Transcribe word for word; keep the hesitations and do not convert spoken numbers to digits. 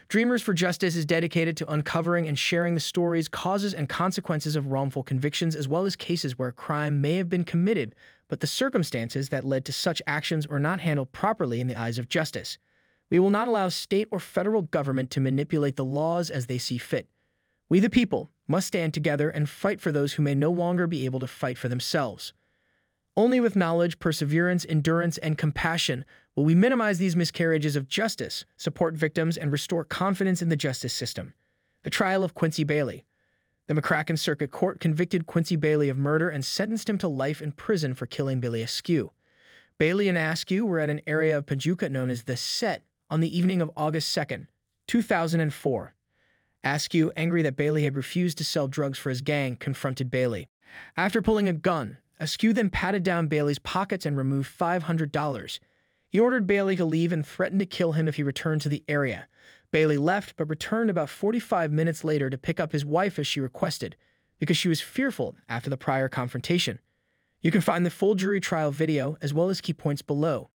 Dreamers for Justice is dedicated to uncovering and sharing the stories, causes, and consequences of wrongful convictions, as well as cases where a crime may have been committed, but the circumstances that led to such actions were not handled properly in the eyes of justice. We will not allow state or federal government to manipulate the laws as they see fit. We, the people, must stand together and fight for those who may no longer be able to fight for themselves. Only with knowledge, perseverance, endurance, and compassion will we minimize these miscarriages of justice, support victims, and restore confidence in the justice system. The trial of Quincy Bailey. The McCracken Circuit Court convicted Quincy Bailey of murder and sentenced him to life in prison for killing Billy Askew. Bailey and Askew were at an area of Paducah known as The Set on the evening of August second, two thousand four. Askew, angry that Bailey had refused to sell drugs for his gang, confronted Bailey. After pulling a gun, Askew then patted down Bailey's pockets and removed five hundred dollars. He ordered Bailey to leave and threatened to kill him if he returned to the area. Bailey left, but returned about forty-five minutes later to pick up his wife as she requested, because she was fearful after the prior confrontation. You can find the full jury trial video as well as key points below.